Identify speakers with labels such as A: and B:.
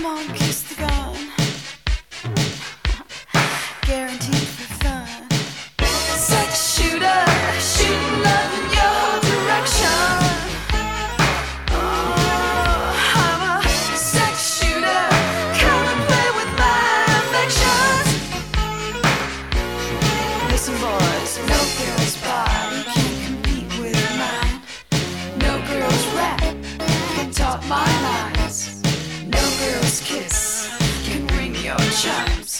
A: on, kiss the gun. Guaranteed for fun. Sex shooter, shooting love in your direction. Oh, I'm a sex shooter. Come and play with my affections. Listen, boys, no girl's body can compete with mine. No girl's rap can top my lines. No girl's kiss can ring your chimes.